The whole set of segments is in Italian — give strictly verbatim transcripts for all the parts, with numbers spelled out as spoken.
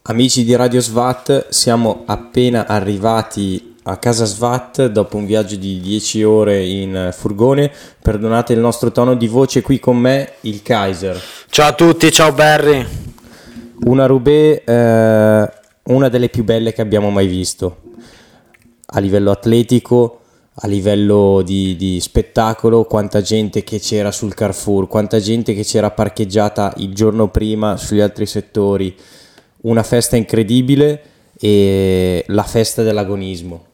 Amici di Radio SWAT, siamo appena arrivati a casa SWAT dopo un viaggio di dieci ore in furgone. Perdonate il nostro tono di voce, qui con me il Kaiser. Ciao a tutti, ciao Barry. Una Roubaix, eh, una delle più belle che abbiamo mai visto, a livello atletico, a livello di, di spettacolo. Quanta gente che c'era sul Carrefour, quanta gente che c'era parcheggiata il giorno prima sugli altri settori. Una festa incredibile, e la festa dell'agonismo.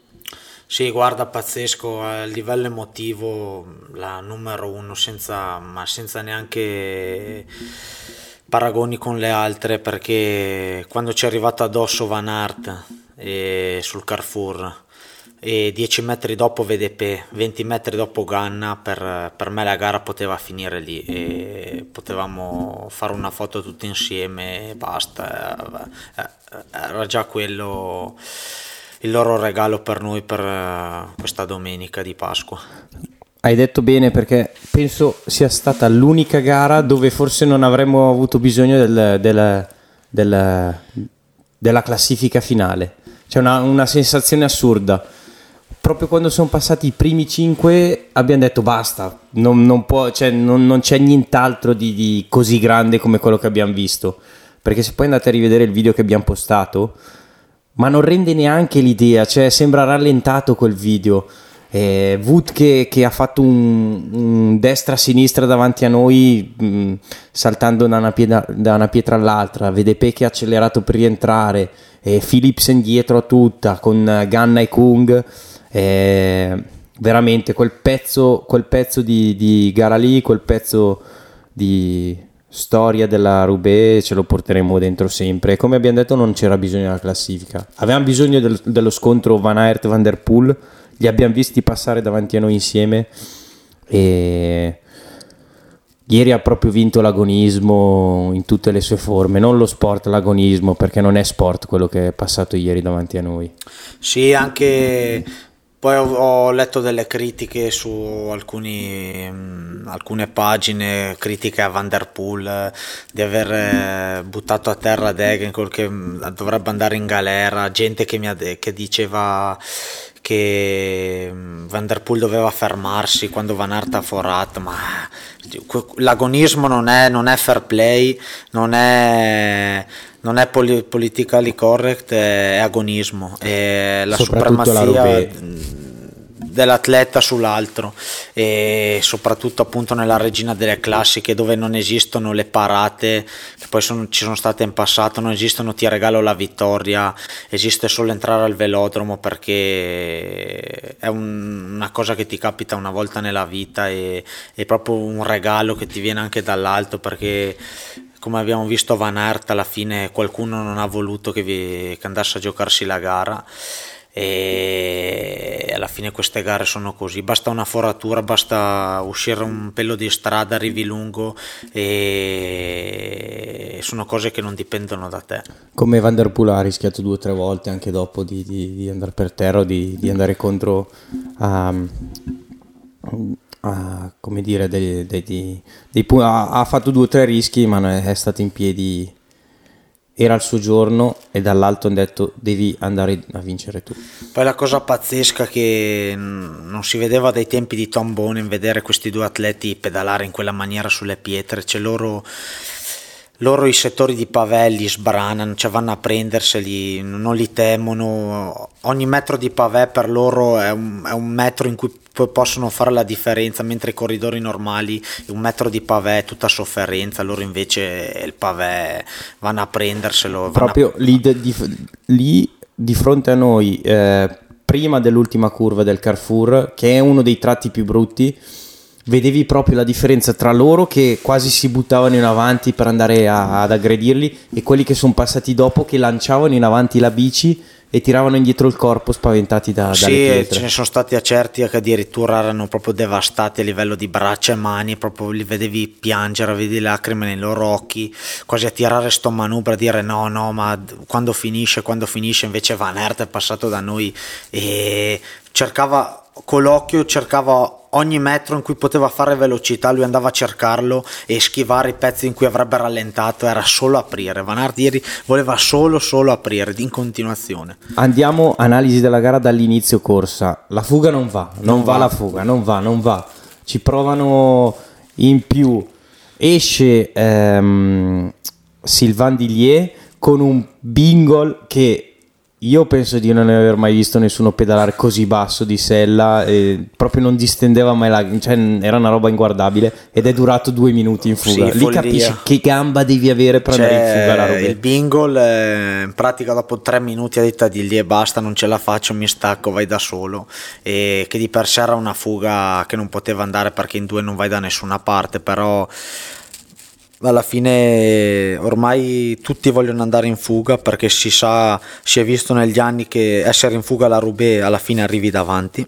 Sì, guarda, pazzesco, a livello emotivo la numero uno, senza, ma senza neanche paragoni con le altre, perché quando ci è arrivato addosso Van Aert e sul Carrefour e dieci metri dopo V D P, venti metri dopo Ganna, per, per me la gara poteva finire lì e potevamo fare una foto tutti insieme e basta. Era già quello il loro regalo per noi per questa domenica di Pasqua. Hai detto bene, perché penso sia stata l'unica gara dove forse non avremmo avuto bisogno del, del, del, della classifica finale. C'è una, una sensazione assurda. Proprio quando sono passati i primi cinque abbiamo detto basta, non, non, può, cioè, non, non c'è nient'altro di, di così grande come quello che abbiamo visto. Perché se poi andate a rivedere il video che abbiamo postato, ma non rende neanche l'idea, cioè sembra rallentato quel video. Eh, Wout che, che ha fatto un, un destra-sinistra davanti a noi, mh, saltando da una, pietra, da una pietra all'altra, V D P che ha accelerato per rientrare, eh, Philipsen dietro a tutta con Ganna e Kung. Eh, veramente quel pezzo, quel pezzo di, di gara lì, quel pezzo di storia della Roubaix ce lo porteremo dentro sempre. Come abbiamo detto, non c'era bisogno della classifica, avevamo bisogno del, dello scontro Van Aert Van der Poel. Li abbiamo visti passare davanti a noi insieme e ieri ha proprio vinto l'agonismo in tutte le sue forme, non lo sport, l'agonismo, perché non è sport quello che è passato ieri davanti a noi. Sì, anche poi ho, ho letto delle critiche su alcuni, mh, alcune pagine, critiche a Van der Poel, eh, di aver eh, buttato a terra Degenkolb, che mh, dovrebbe andare in galera, gente che, mi ha, che diceva che Van der Poel doveva fermarsi quando Van Aert ha forato, ma l'agonismo non è, non è fair play, non è, non è politically correct, è agonismo, è la supremazia la dell'atleta sull'altro, e soprattutto appunto nella regina delle classiche, dove non esistono le parate che poi sono, ci sono state in passato, non esistono ti regalo la vittoria, esiste solo entrare al velodromo, perché è un, una cosa che ti capita una volta nella vita, e è proprio un regalo che ti viene anche dall'alto, perché come abbiamo visto Van Aert alla fine qualcuno non ha voluto che, vi, che andasse a giocarsi la gara, e alla fine queste gare sono così, basta una foratura, basta uscire un pelo di strada, arrivi lungo, e sono cose che non dipendono da te. Come Van der Poel ha rischiato due o tre volte anche dopo di, di, di andare per terra o di, di andare contro a, a come dire dei, dei, dei, dei, ha, ha fatto due o tre rischi, ma non è, è stato in piedi. Era il suo giorno e dall'alto hanno detto devi andare a vincere tu. Poi la cosa pazzesca che non si vedeva dai tempi di Tom Boonen, vedere questi due atleti pedalare in quella maniera sulle pietre, cioè loro, loro i settori di pavé li sbranano, cioè vanno a prenderseli, non li temono, ogni metro di pavé per loro è un, è un metro in cui possono fare la differenza, mentre i corridori normali un metro di pavé è tutta sofferenza, loro invece il pavé vanno a prenderselo, proprio a... lì, di, di, lì di fronte a noi, eh, prima dell'ultima curva del Carrefour, che è uno dei tratti più brutti, vedevi proprio la differenza tra loro che quasi si buttavano in avanti per andare a, ad aggredirli, e quelli che sono passati dopo che lanciavano in avanti la bici e tiravano indietro il corpo spaventati da, sì, dalle pietre. Sì, ce ne sono stati a certi che addirittura erano proprio devastati a livello di braccia e mani, proprio li vedevi piangere, vedi lacrime nei loro occhi, quasi a tirare sto manubrio, a dire no no ma quando finisce, quando finisce, invece Van Aert è passato da noi e cercava con l'occhio, cercava ogni metro in cui poteva fare velocità, lui andava a cercarlo e schivare i pezzi in cui avrebbe rallentato, era solo aprire. Van Aert ieri voleva solo solo aprire in continuazione. Andiamo, analisi della gara dall'inizio corsa. La fuga non va, non, non va, va la fuga, non va, non va. Ci provano in più. Esce ehm, Sylvain Dillier con un bingle che io penso di non aver mai visto nessuno pedalare così basso di sella, e proprio non distendeva mai la, cioè era una roba inguardabile, ed è durato due minuti in fuga. Sì, lì capisci che gamba devi avere per andare in fuga la roba. Il bingle eh, in pratica dopo tre minuti ha detto di lì e basta, non ce la faccio, mi stacco, vai da solo, e che di per sé era una fuga che non poteva andare perché in due non vai da nessuna parte, però alla fine ormai tutti vogliono andare in fuga perché si sa, si è visto negli anni che essere in fuga alla Roubaix alla fine arrivi davanti,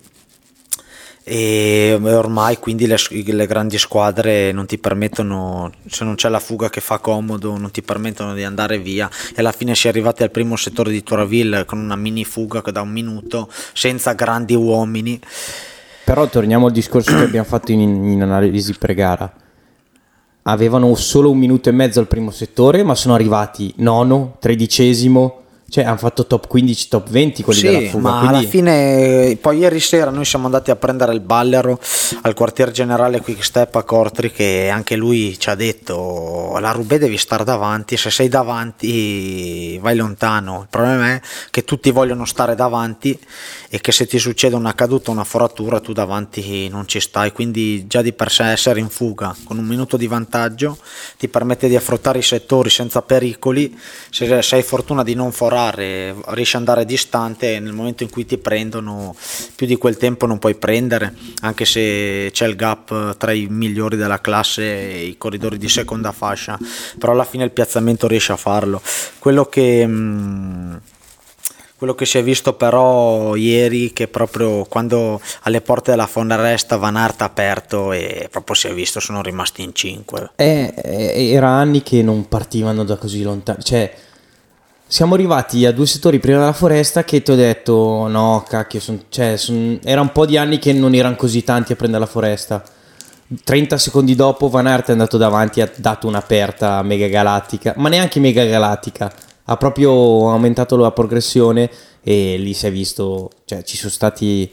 e ormai quindi le, le grandi squadre non ti permettono, se non c'è la fuga che fa comodo, non ti permettono di andare via, e alla fine si è arrivati al primo settore di Tourville con una mini fuga da un minuto senza grandi uomini. Però torniamo al discorso che abbiamo fatto in, in analisi pre-gara. Avevano solo un minuto e mezzo al primo settore, ma sono arrivati nono, tredicesimo, cioè hanno fatto top quindici, top venti quelli sì, della fuga. Ma quindi... alla fine, poi ieri sera noi siamo andati a prendere il Ballero al quartier generale Quick Step a Cortri, che anche lui ci ha detto: la Roubaix devi stare davanti, se sei davanti vai lontano. Il problema è che tutti vogliono stare davanti e che se ti succede una caduta, una foratura, tu davanti non ci stai, quindi già di per sé essere in fuga con un minuto di vantaggio ti permette di affrontare i settori senza pericoli. Se, se hai fortuna di non forare, riesci ad andare distante, e nel momento in cui ti prendono più di quel tempo non puoi prendere, anche se c'è il gap tra i migliori della classe e i corridori di seconda fascia, però alla fine il piazzamento riesce a farlo. Quello che mh, Quello che si è visto però ieri, che proprio quando alle porte della Fonaresta Van Aert ha aperto e proprio si è visto, sono rimasti in cinque. Eh, era anni che non partivano da così lontano, cioè siamo arrivati a due settori prima della foresta che ti ho detto no cacchio, son, cioè, son, era un po' di anni che non erano così tanti a prendere la foresta. trenta secondi dopo Van Aert è andato davanti, ha dato un'aperta mega galattica, ma neanche mega galattica, ha proprio aumentato la progressione, e lì si è visto, cioè ci sono stati,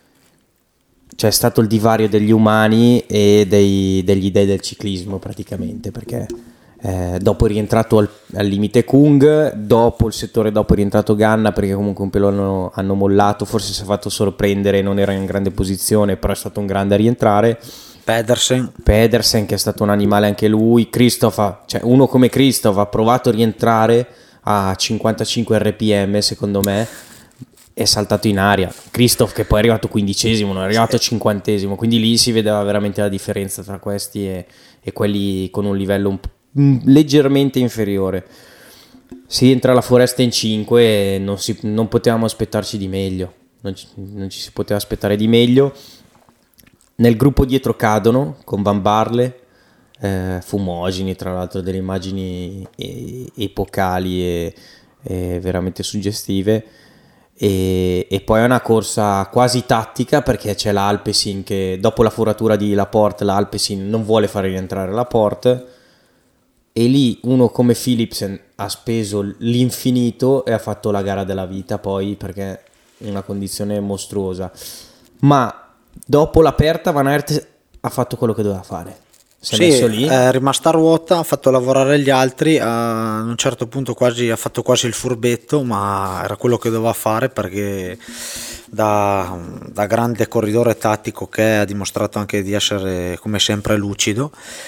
c'è stato il divario degli umani e dei, degli dei del ciclismo praticamente, perché eh, dopo è rientrato al, al limite Kung, dopo il settore dopo è rientrato Ganna, perché comunque un pelo hanno, hanno mollato, forse si è fatto sorprendere, non era in grande posizione, però è stato un grande a rientrare. Pedersen Pedersen che è stato un animale anche lui. Christoph, cioè uno come Christoph ha provato a rientrare a cinquantacinque erre pi emme, secondo me è saltato in aria. Christoph che poi è arrivato quindicesimo, non è arrivato cinquantesimo, quindi lì si vedeva veramente la differenza tra questi e, e quelli con un livello un, un, leggermente inferiore. Si entra alla foresta in cinque e non, si, non potevamo aspettarci di meglio, non ci, non ci si poteva aspettare di meglio. Nel gruppo dietro cadono con Van Barle, eh, fumogeni, tra l'altro delle immagini e, epocali e, e veramente suggestive, e, e poi è una corsa quasi tattica, perché c'è l'Alpecin che dopo la foratura di Laporte, l'Alpecin non vuole fare rientrare Laporte, e lì uno come Philipsen ha speso l'infinito e ha fatto la gara della vita poi, perché è una condizione mostruosa, ma dopo l'aperta Van Aert ha fatto quello che doveva fare, si è sì, messo lì, è rimasta a ruota, ha fatto lavorare gli altri, a un certo punto quasi ha fatto quasi il furbetto, ma era quello che doveva fare, perché da, da grande corridore tattico che è, ha dimostrato anche di essere come sempre lucido,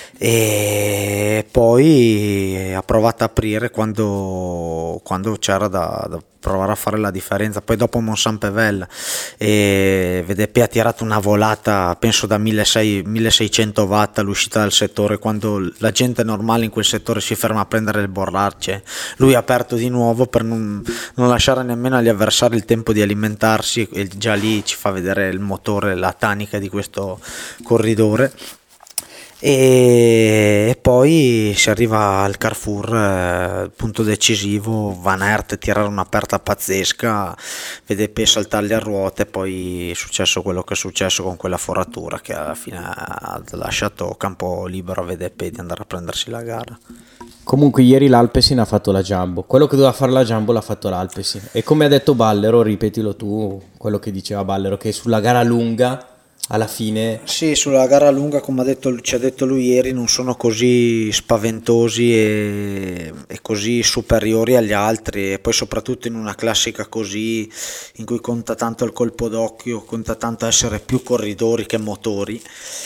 e poi ha provato a aprire quando, quando c'era da, da provare a fare la differenza. Poi dopo Mont-Saint-Pével e Vedeppi ha tirato una volata penso da milleseicento watt all'uscita dal settore, quando la gente normale in quel settore si ferma a prendere il borracce, lui ha aperto di nuovo per non, non lasciare nemmeno agli avversari il tempo di alimentarsi, e già lì ci fa vedere il motore, la tanica di questo corridore. e, e poi si arriva al Carrefour, eh, punto decisivo, Van Aert tirare un'aperta pazzesca, V D P saltargli a ruote, poi è successo quello che è successo con quella foratura che alla fine ha lasciato campo libero a V D P di andare a prendersi la gara. Comunque ieri l'Alpecin ha fatto la Jumbo, quello che doveva fare la Jumbo l'ha fatto l'Alpecin, e come ha detto Ballero, ripetilo tu quello che diceva Ballero, che sulla gara lunga alla fine... Sì, sulla gara lunga, come ha detto, ci ha detto lui ieri, non sono così spaventosi e, e così superiori agli altri, e poi soprattutto in una classica così in cui conta tanto il colpo d'occhio, conta tanto essere più corridori che motori,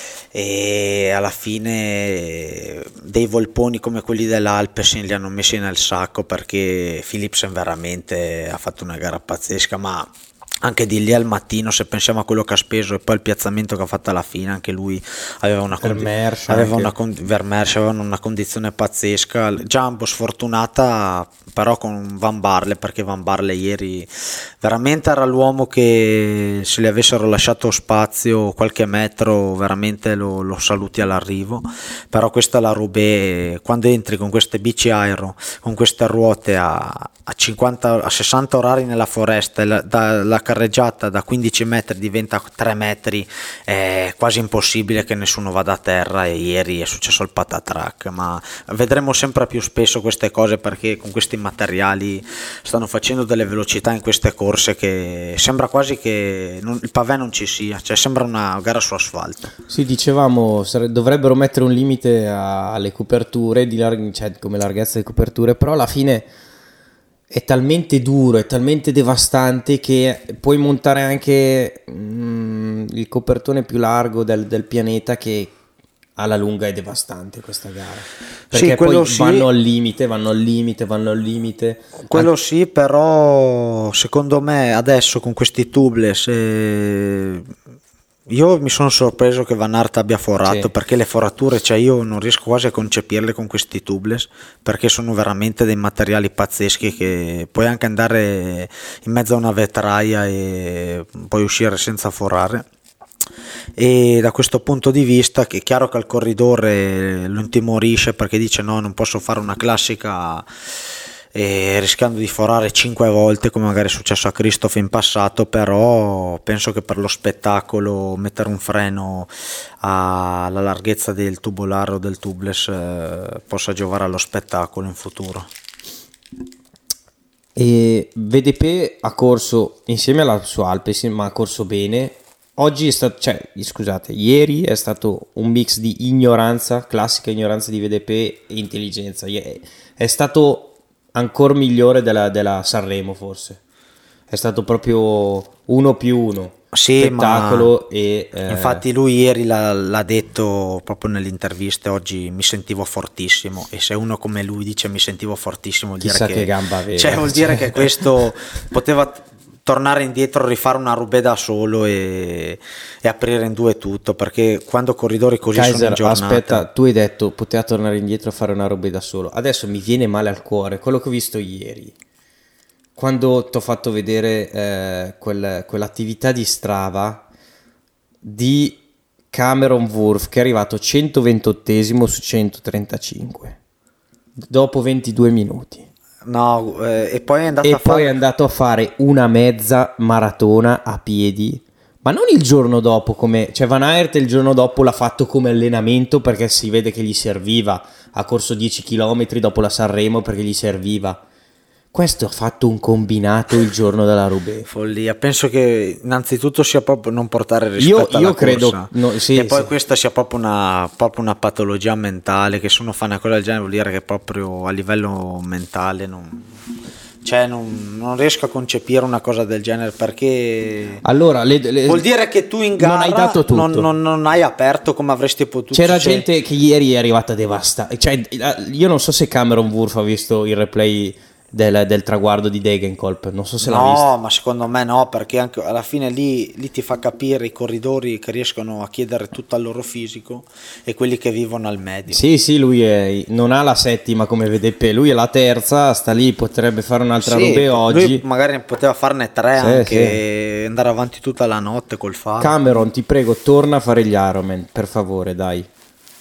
e alla fine dei volponi come quelli dell'Alpecin li hanno messi nel sacco, perché Philipsen veramente ha fatto una gara pazzesca, ma anche di lì al mattino, se pensiamo a quello che ha speso e poi il piazzamento che ha fatto alla fine, anche lui aveva una, condi- aveva una, con- Vermeersch aveva una condizione pazzesca. Jumbo sfortunata però con Van Barle, perché Van Barle ieri veramente era l'uomo che, se gli avessero lasciato spazio qualche metro, veramente lo, lo saluti all'arrivo. Però questa è la Roubaix, quando entri con queste bici aero, con queste ruote a, a cinquanta a sessanta orari nella foresta, la, da, la carreggiata da quindici metri diventa tre metri, è quasi impossibile che nessuno vada a terra, e ieri è successo il patatrack. Ma vedremo sempre più spesso queste cose, perché con questi materiali stanno facendo delle velocità in queste corse che sembra quasi che non, il pavé non ci sia, cioè sembra una gara su asfalto. Sì, dicevamo, sare- dovrebbero mettere un limite a- alle coperture, di lar- cioè come larghezza delle coperture, però alla fine è talmente duro, è talmente devastante che puoi montare anche mm, il copertone più largo del, del pianeta, che alla lunga è devastante questa gara, perché Sì, quello poi sì. vanno al limite, vanno al limite, vanno al limite. Quello An- sì, però secondo me adesso con questi tubeless, eh, io mi sono sorpreso che Van Aert abbia forato, Sì. perché le forature, cioè io non riesco quasi a concepirle con questi tubeless, perché sono veramente dei materiali pazzeschi che puoi anche andare in mezzo a una vetraia e puoi uscire senza forare. E da questo punto di vista, che è chiaro che al corridore lo intimorisce, perché dice no, non posso fare una classica e rischiando di forare cinque volte come magari è successo a Christoph in passato, però penso che per lo spettacolo mettere un freno alla larghezza del tubolare o del tubeless eh, possa giovare allo spettacolo in futuro. E V D P ha corso insieme alla sua Alpecin, ma ha corso bene. Oggi è stato, cioè, scusate, ieri è stato un mix di ignoranza, classica ignoranza di V D P, e intelligenza. È stato ancora migliore della, della Sanremo, forse. È stato proprio uno più uno. Sì, spettacolo. ma E eh, infatti lui ieri l'ha, l'ha detto proprio nelle interviste, oggi mi sentivo fortissimo, e se uno come lui dice mi sentivo fortissimo vuol chissà dire che che, gamba aveva. cioè, vuol dire che questo poteva tornare indietro, rifare una Roubaix da solo e, e aprire in due tutto, perché quando corridori così Kaiser, sono in giornata... aspetta, tu hai detto poteva tornare indietro a fare una roba da solo. Adesso mi viene male al cuore quello che ho visto ieri, quando ti ho fatto vedere eh, quel, quell'attività di Strava di Cameron Wurf, che è arrivato centoventottesimo su centotrentacinque dopo ventidue minuti. No, eh, e poi è andato e a poi fare... è andato a fare una mezza maratona a piedi, ma non il giorno dopo, come cioè Van Aert il giorno dopo l'ha fatto come allenamento, perché si vede che gli serviva, ha corso dieci chilometri dopo la Sanremo perché gli serviva. Questo ha fatto un combinato il giorno della Roubaix. Follia, penso che innanzitutto sia proprio non portare rispetto io, alla io credo corsa, no, sì, e poi sì. questa sia proprio una, proprio una patologia mentale, che se uno fa una cosa del genere vuol dire che proprio a livello mentale non, cioè non, non riesco a concepire una cosa del genere, perché allora le, le, vuol dire che tu in gara non hai dato tutto, non, non, non hai aperto come avresti potuto. C'era cioè... gente che ieri è arrivata devastata, cioè, io non so se Cameron Wurf ha visto il replay Del, del traguardo di Degenkolb, non so se l'ha visto. No, ma secondo me no, perché anche alla fine lì, lì ti fa capire i corridori che riescono a chiedere tutto al loro fisico e quelli che vivono al medio. Sì, sì, lui è, non ha la settima come V D P, lui è la terza, sta lì, potrebbe fare un'altra sì, Roubaix oggi. Lui magari poteva farne tre, sì, anche sì. Andare avanti tutta la notte col faro. Cameron, ti prego, torna a fare gli Ironman, per favore, dai.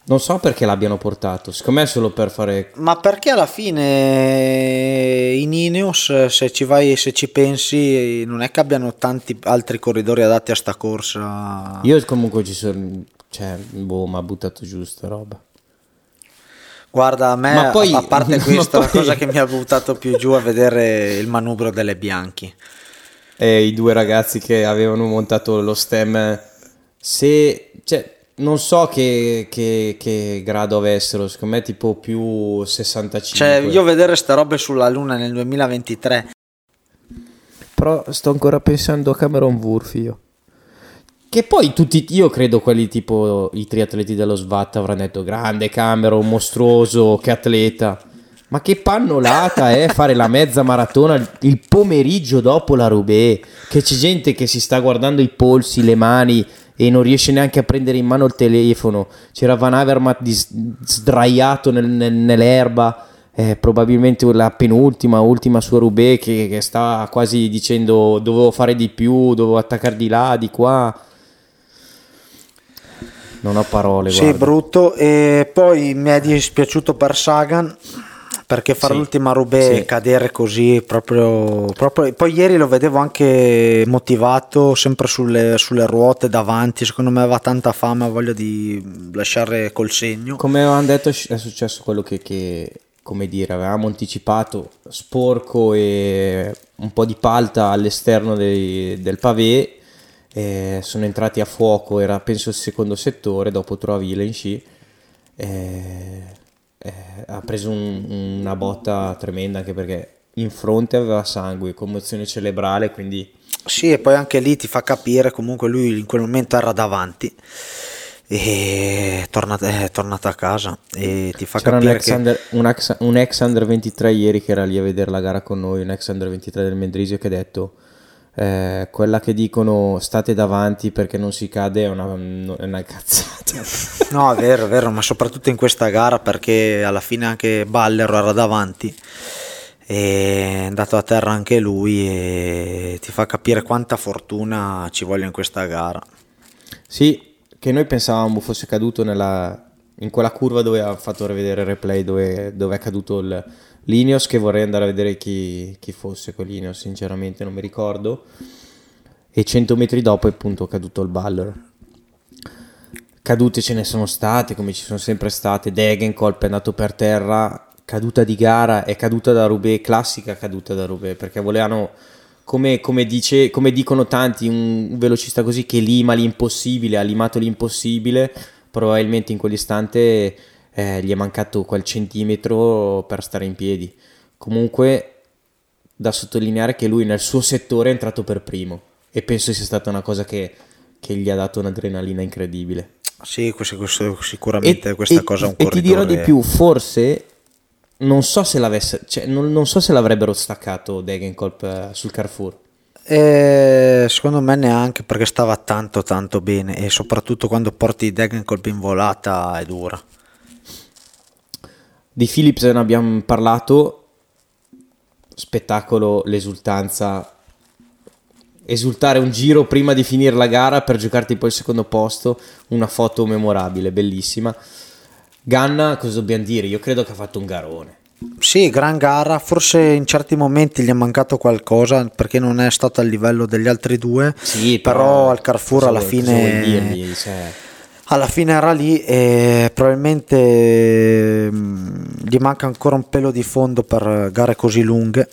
Non so perché l'abbiano portato, secondo me è solo per fare... Ma perché alla fine in Ineos, se ci vai, se ci pensi, non è che abbiano tanti altri corridori adatti a sta corsa. Io comunque ci sono... Cioè, boh, mi ha buttato giù sta roba. Guarda, a me, Ma poi- a parte questo, ma la poi- cosa che mi ha buttato più giù è vedere il manubrio delle Bianchi. E i due ragazzi che avevano montato lo stem, se... Cioè, non so che, che, che grado avessero, secondo me tipo più sessantacinque. Cioè, io vedere ste robe sulla Luna nel duemilaventitré. Però sto ancora pensando a Cameron Wurf io. Che poi tutti, io credo quelli tipo i triatleti dello S V A T avranno detto grande Cameron, mostruoso, che atleta. Ma che pannolata è fare la mezza maratona il pomeriggio dopo la Roubaix, che c'è gente che si sta guardando i polsi, le mani e non riesce neanche a prendere in mano il telefono. C'era Van Avermaet dis- sdraiato nel- nel- nell'erba, eh, probabilmente la penultima, ultima sua Roubaix, che, che sta quasi dicendo dovevo fare di più, dovevo attaccare di là, di qua. Non ho parole, Sì, guarda. brutto. E poi mi è dispiaciuto per Sagan, perché fare Sì, l'ultima Roubaix, sì. cadere così proprio, proprio. Poi ieri lo vedevo anche motivato, sempre sulle, sulle ruote davanti. Secondo me aveva tanta fame, ha voglia di lasciare col segno. Come avevamo detto, è successo quello che, che, come dire, avevamo anticipato, sporco e un po' di palta all'esterno dei- del pavé, eh, sono entrati a fuoco, era penso il secondo settore, dopo Troaville in sci, eh, eh, ha preso un- una botta tremenda anche perché in fronte aveva sangue, commozione cerebrale, quindi... Sì, e poi anche lì ti fa capire, comunque lui in quel momento era davanti e è tornato, è tornato a casa e ti fa C'era un capire ex, che... under, un, ex, un ex under ventitré ieri che era lì a vedere la gara con noi, un ex under ventitré del Mendrisio che ha detto eh, quella che dicono state davanti perché non si cade è una, è una cazzata. No, è vero, è vero, ma soprattutto in questa gara perché alla fine anche Ballero era davanti, è andato a terra anche lui e ti fa capire quanta fortuna ci voglia in questa gara. Sì, che noi pensavamo fosse caduto nella, in quella curva dove ha fatto rivedere il replay dove, dove è caduto il, l'Ineos, che vorrei andare a vedere chi, chi fosse quell'Ineos, sinceramente non mi ricordo, e cento metri dopo è appunto caduto il Baller. Cadute ce ne sono state come ci sono sempre state, Degenkolb è andato per terra, caduta di gara, è caduta da Roubaix, classica caduta da Roubaix, perché volevano, come, come, dice, come dicono tanti, un, un velocista così che lima l'impossibile, ha limato l'impossibile, probabilmente in quell'istante eh, gli è mancato quel centimetro per stare in piedi. Comunque da sottolineare che lui nel suo settore è entrato per primo e penso sia stata una cosa che, che gli ha dato un'adrenalina incredibile. Sì, questo, questo, sicuramente E, questa e- cosa è un e corridore. ti dirò di più, forse non so se l'avesse, cioè, non, non so se l'avrebbero staccato Degenkolb eh, sul Carrefour. Eh, secondo me neanche, perché stava tanto tanto bene e soprattutto quando porti Degenkolb in volata è dura. Di Philips ne abbiamo parlato, spettacolo, l'esultanza, esultare un giro prima di finire la gara per giocarti poi il secondo posto, una foto memorabile, bellissima. Ganna, cosa dobbiamo dire? Io credo che ha fatto un garone. Sì, gran gara, forse in certi momenti gli è mancato qualcosa perché non è stato al livello degli altri due, Sì, però, però al Carrefour cosa alla vuoi- cosa fine vuoi dirgli? Cioè, alla fine era lì e probabilmente mm, gli manca ancora un pelo di fondo per gare così lunghe,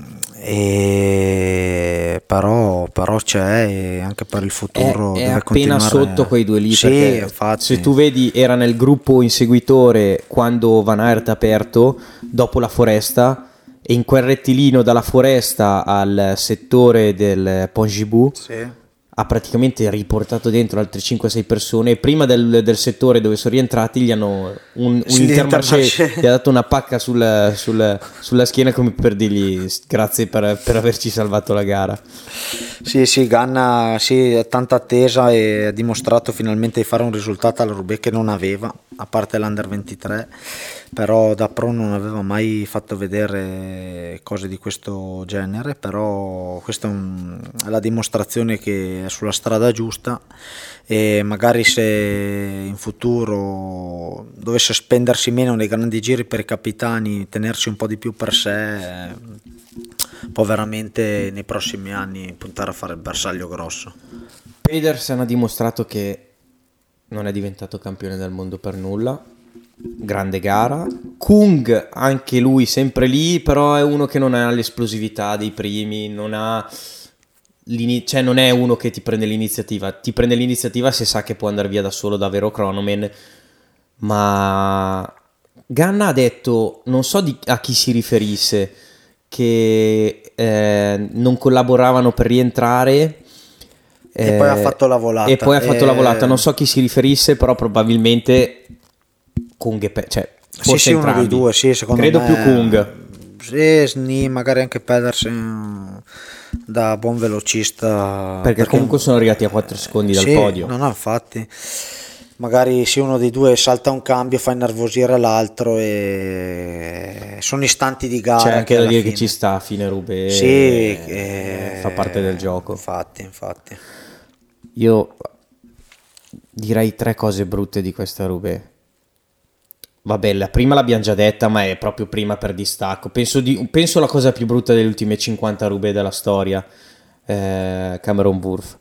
e però, però c'è e anche per il futuro è, è deve appena continuare. sotto quei due lì, Sì, perché infatti. se tu vedi era nel gruppo inseguitore quando Van Aert ha aperto dopo la foresta e in quel rettilino dalla foresta al settore del Pont Gibou Sì. ha praticamente riportato dentro altre cinque sei persone e prima del, del settore dove sono rientrati gli hanno un, un Sì, Intermarché, l'Intermarché. gli ha dato una pacca sul, sul, sulla schiena come per dirgli grazie per, per averci salvato la gara. Sì, sì, Ganna sì, è tanta attesa e ha dimostrato finalmente di fare un risultato alla Roubaix che non aveva a parte l'Under ventitré, però da pro non aveva mai fatto vedere cose di questo genere, però questa è, un, è la dimostrazione che è sulla strada giusta, e magari se in futuro dovesse spendersi meno nei grandi giri per i capitani, tenersi un po' di più per sé, può veramente nei prossimi anni puntare a fare il bersaglio grosso. Pedersen ha dimostrato che non è diventato campione del mondo per nulla, grande gara. Kung anche lui sempre lì, però è uno che non ha l'esplosività dei primi, non ha cioè non è uno che ti prende l'iniziativa, ti prende l'iniziativa se sa che può andare via da solo, da vero cronoman. Ma Ganna ha detto, non so di, a chi si riferisse, che eh, non collaboravano per rientrare. E eh, poi ha fatto la volata. E poi ha fatto eh... la volata, non so a chi si riferisse, però probabilmente Kung e Pe- cioè forse sì, sì, uno dei due, sì, secondo credo me. Credo più Kung. Sì, Sni, magari anche Pedersen da buon velocista. Perché, perché comunque sono arrivati a quattro secondi dal sì, podio. No, no, infatti. Magari sì, uno dei due salta un cambio, fa innervosire l'altro e sono istanti di gara. C'è anche da dire fine. Che ci sta a fine Roubaix, sì, eh, fa parte del gioco. Infatti, infatti. Io direi tre cose brutte di questa Roubaix. Vabbè, la prima l'abbiamo già detta, ma è proprio prima per distacco. Penso, di, penso la cosa più brutta delle ultime cinquanta Roubaix della storia, eh, Cameron Wurf.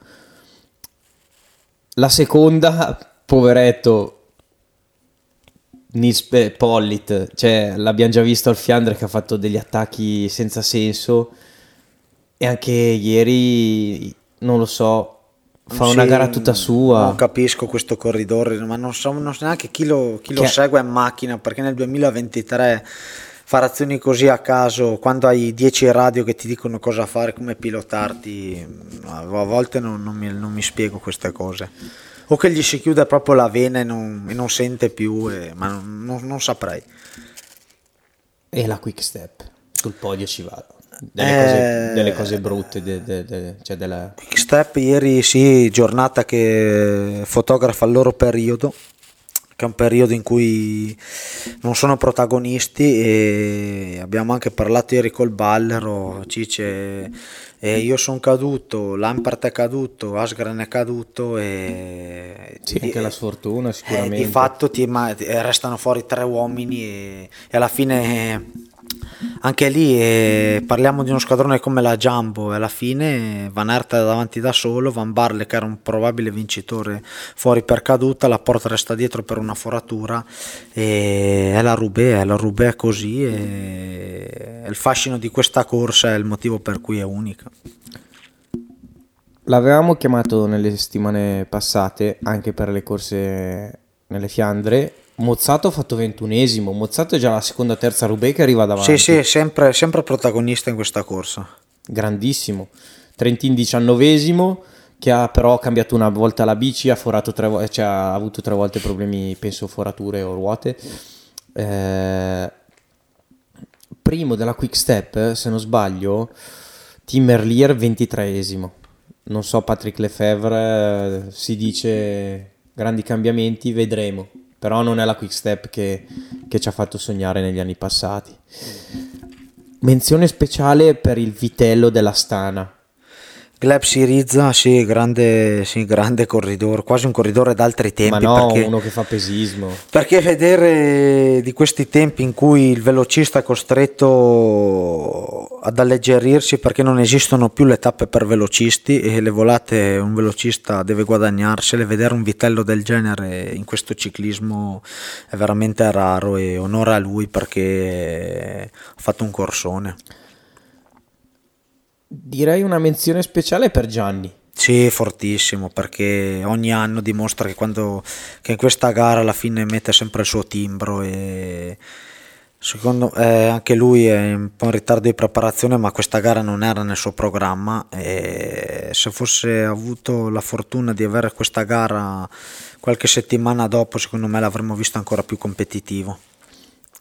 La seconda, poveretto Nils Pollitt, cioè l'abbiamo già visto al Fiandre che ha fatto degli attacchi senza senso, e anche ieri, non lo so, fa una sì, gara tutta sua. Non capisco questo corridore, ma non so, non so neanche chi lo, chi lo segue in macchina, perché nel duemilaventitré fare azioni così a caso, quando hai dieci radio che ti dicono cosa fare, come pilotarti, a volte non, non, mi, non mi spiego queste cose. O che gli si chiude proprio la vena e non, e non sente più, e, ma non, non, non saprei. E la Quick Step sul podio ci vado. Delle, eh, cose, delle cose brutte, de, de, de, cioè della... Quick Step ieri sì, giornata che fotografa il loro periodo, che è un periodo in cui non sono protagonisti, e abbiamo anche parlato ieri col Ballero, Cice, e io sono caduto, Lampert è caduto, Asgren è caduto, e sì, anche la sfortuna sicuramente. Di fatto ti, ma, restano fuori tre uomini, e, e alla fine anche lì eh, parliamo di uno squadrone come la Jumbo, e alla fine Van Aert è davanti da solo, Van Barle che era un probabile vincitore fuori per caduta, la Porta resta dietro per una foratura, e è la Roubaix, è la Roubaix così, e il fascino di questa corsa è il motivo per cui è unica. L'avevamo chiamato nelle settimane passate anche per le corse nelle Fiandre. Mozzato ha fatto ventunesimo. Mozzato è già la seconda terza Roubaix che arriva davanti. Sì, sì, sempre, sempre protagonista in questa corsa. Grandissimo. Trentin diciannovesimo, che ha però cambiato una volta la bici, ha forato tre volte, cioè ha avuto tre volte problemi, penso forature o ruote. Eh, primo della Quick Step, se non sbaglio, Tim Merlier ventitreesimo. Non so, Patrick Lefevre, si dice grandi cambiamenti, vedremo. Però non è la Quick Step che, che ci ha fatto sognare negli anni passati. Menzione speciale per il vitello dell'Astana. Gleb Syriza, sì, grande, sì, grande corridore, quasi un corridore d'altri tempi. Ma no, perché, uno che fa pesismo. Perché vedere di questi tempi in cui il velocista è costretto ad alleggerirsi perché non esistono più le tappe per velocisti e le volate un velocista deve guadagnarsele, vedere un vitello del genere in questo ciclismo è veramente raro, e onore a lui perché ha fatto un corsone. Direi una menzione speciale per Gianni. Sì, fortissimo, perché ogni anno dimostra che, quando, che in questa gara alla fine mette sempre il suo timbro, e secondo eh, anche lui è un po' in ritardo di preparazione, ma questa gara non era nel suo programma, e se fosse avuto la fortuna di avere questa gara qualche settimana dopo, secondo me l'avremmo visto ancora più competitivo.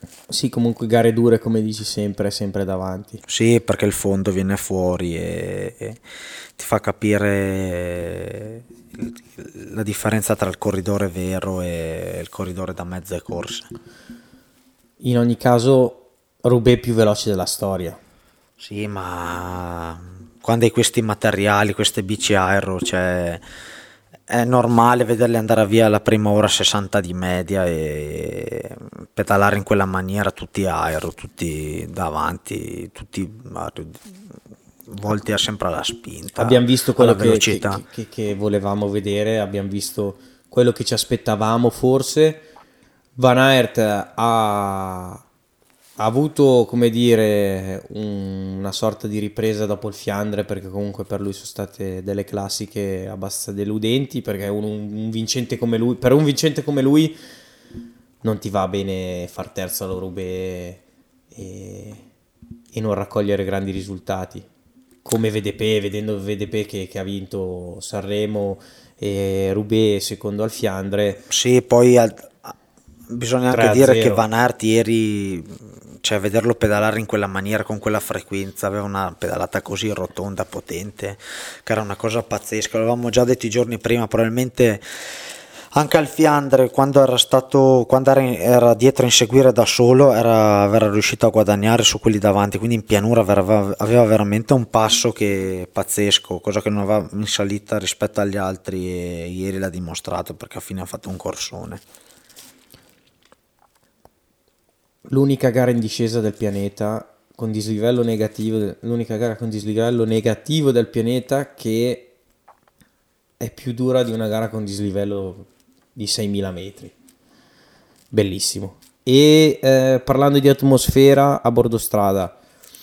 Sì, comunque gare dure, come dici sempre, sempre davanti. Sì, perché il fondo viene fuori e, e ti fa capire la differenza tra il corridore vero e il corridore da mezze corse. In ogni caso, Roubaix più veloce della storia. Sì, ma quando hai questi materiali, queste bici aero, cioè, è normale vederli andare via alla prima ora sessanta di media e pedalare in quella maniera, tutti aero, tutti davanti, tutti volti a sempre alla spinta, Abbiamo visto alla quello che, che, velocità. che, che volevamo vedere, abbiamo visto quello che ci aspettavamo forse. Van Aert ha, ha avuto, come dire, un- una sorta di ripresa dopo il Fiandre, perché comunque per lui sono state delle classiche abbastanza deludenti, perché un, un vincente come lui, per un vincente come lui non ti va bene far terzo allo Roubaix e, e non raccogliere grandi risultati. Come V D P, vedendo V D P che, che ha vinto Sanremo e Roubaix secondo al Fiandre Sì, poi al- bisogna anche dire che tre a zero. Van Aert ieri, cioè vederlo pedalare in quella maniera, con quella frequenza, aveva una pedalata così rotonda, potente, che era una cosa pazzesca. L'avevamo già detto i giorni prima, probabilmente anche al Fiandre, quando era stato, quando era, in- era dietro a inseguire da solo, era, era riuscito a guadagnare su quelli davanti, quindi in pianura aveva, aveva veramente un passo che pazzesco, cosa che non aveva in salita rispetto agli altri, e ieri l'ha dimostrato perché a fine ha fatto un corsone. L'unica gara in discesa del pianeta con dislivello negativo, l'unica gara con dislivello negativo del pianeta che è più dura di una gara con dislivello di seimila metri. Bellissimo. E eh, parlando di atmosfera a bordo strada,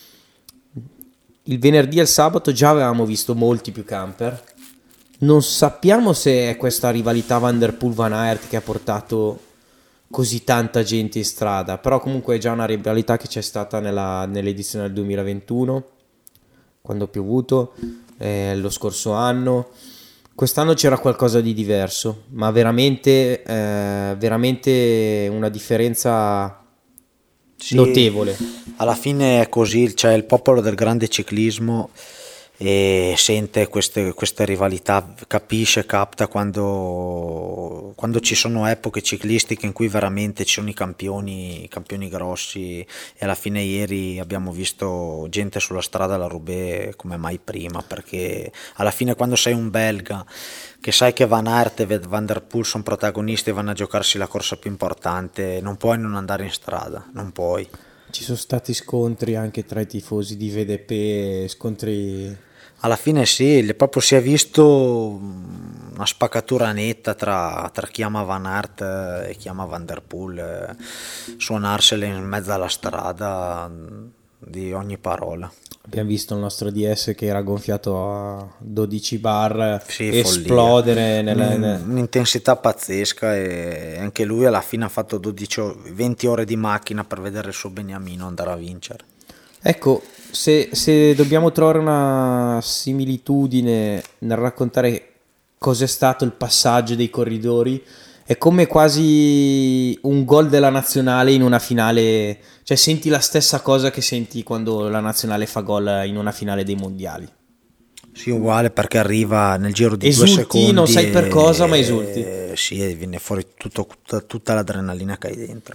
il venerdì e il sabato già avevamo visto molti più camper. Non sappiamo se è questa rivalità Van der Poel-Van Aert che ha portato così tanta gente in strada, però comunque è già una rivalità che c'è stata nella, nell'edizione del duemilaventuno, quando ha piovuto, eh, lo scorso anno. Quest'anno c'era qualcosa di diverso, ma veramente, eh, veramente una differenza Sì, notevole. alla fine è così, c'è il popolo del grande ciclismo e sente queste, queste rivalità, capisce, capta quando, quando ci sono epoche ciclistiche in cui veramente ci sono i campioni, i campioni grossi, e alla fine ieri abbiamo visto gente sulla strada alla Roubaix come mai prima, perché alla fine quando sei un belga che sai che Van Aert e Van der Poel sono protagonisti e vanno a giocarsi la corsa più importante, non puoi non andare in strada, non puoi. Ci sono stati scontri anche tra i tifosi di V D P, scontri. Alla fine sì, proprio si è visto una spaccatura netta tra, tra chi ama Van Aert e chi ama Van der Poel, eh, suonarsele in mezzo alla strada di ogni parola. Abbiamo visto il nostro D S che era gonfiato a dodici bar Sì, esplodere follia. nelle, Un- ne- un'intensità pazzesca, e anche lui alla fine ha fatto dodici o- venti ore di macchina per vedere il suo beniamino andare a vincere. Ecco, se, se dobbiamo trovare una similitudine nel raccontare cos'è stato il passaggio dei corridori, è come quasi un gol della nazionale in una finale, cioè senti la stessa cosa che senti quando la nazionale fa gol in una finale dei mondiali. Sì, uguale, perché arriva nel giro di due Esulti, secondi non sai per cosa, ma esulti. e sì, e viene fuori tutto- tutta, tutta l'adrenalina che hai dentro.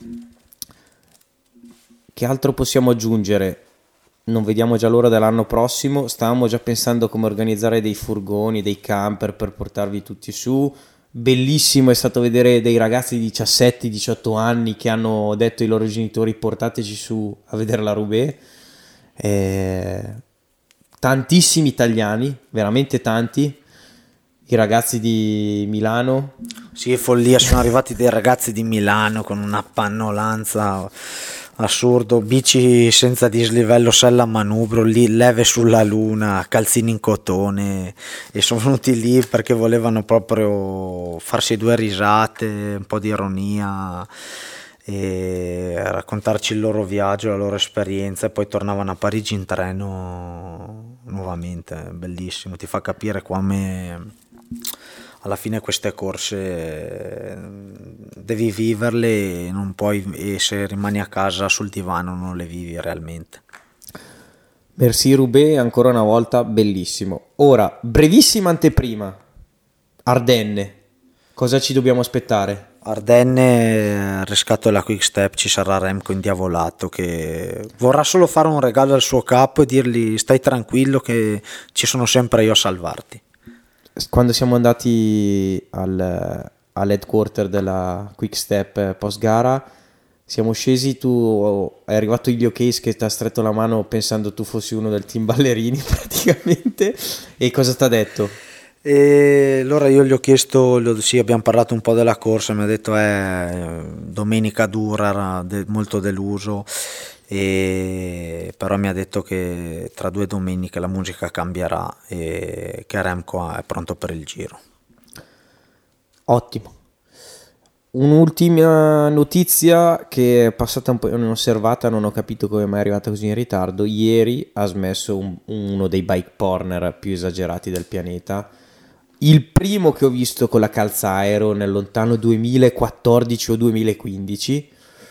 Che altro possiamo aggiungere? Non vediamo già l'ora dell'anno prossimo. Stavamo già pensando come organizzare dei furgoni, dei camper per portarvi tutti su. Bellissimo è stato vedere dei ragazzi di diciassette diciotto anni che hanno detto ai loro genitori portateci su a vedere la Roubaix. Eh, tantissimi italiani, veramente tanti. I ragazzi di Milano. Sì, è follia, sono arrivati dei ragazzi di Milano con una pannolanza assurdo, bici senza dislivello, sella a manubrio, lì, leve sulla luna, calzini in cotone, e sono venuti lì perché volevano proprio farsi due risate, un po' di ironia e raccontarci il loro viaggio, la loro esperienza, e poi tornavano a Parigi in treno nuovamente. Bellissimo, ti fa capire come alla fine queste corse eh, devi viverle, e non puoi, e se rimani a casa sul divano non le vivi realmente. Bercy-Roubaix ancora una volta bellissimo. Ora, brevissima anteprima, Ardenne, cosa ci dobbiamo aspettare? Ardenne, riscatto della Quick Step, ci sarà Remco indiavolato che vorrà solo fare un regalo al suo capo e dirgli stai tranquillo che ci sono sempre io a salvarti. Quando siamo andati al, all'headquarter della Quick Step post gara, siamo scesi, tu è arrivato Ilio Case che ti ha stretto la mano pensando tu fossi uno del team ballerini praticamente, e cosa ti ha detto? E allora io gli ho chiesto, gli ho- sì, abbiamo parlato un po' della corsa, mi ha detto eh, domenica dura, era de- molto deluso, e però mi ha detto che tra due domeniche la musica cambierà e che Remco è pronto per il Giro. Ottimo. Un'ultima notizia che è passata un po' inosservata, non ho capito come mai è arrivata così in ritardo. Ieri ha smesso un- uno dei bike porner più esagerati del pianeta, il primo che ho visto con la calza aero nel lontano duemilaquattordici o duemilaquindici,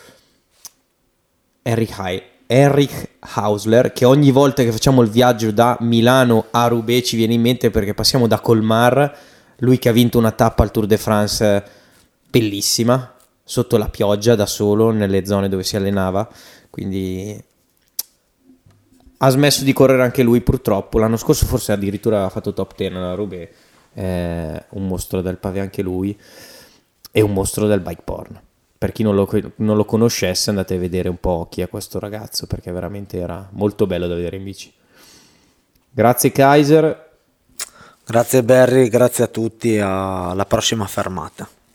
Henrik Hai- Henrik Hausler, che ogni volta che facciamo il viaggio da Milano a Roubaix ci viene in mente perché passiamo da Colmar, lui che ha vinto una tappa al Tour de France bellissima, sotto la pioggia da solo nelle zone dove si allenava, quindi ha smesso di correre anche lui purtroppo. L'anno scorso forse addirittura aveva fatto top dieci alla Roubaix, eh, un mostro del pavé anche lui, e un mostro del bike porn. Per chi non lo, non lo conoscesse, andate a vedere un po' chi è questo ragazzo, perché veramente era molto bello da vedere in bici. Grazie Kaiser. Grazie Barry, grazie a tutti, alla prossima fermata.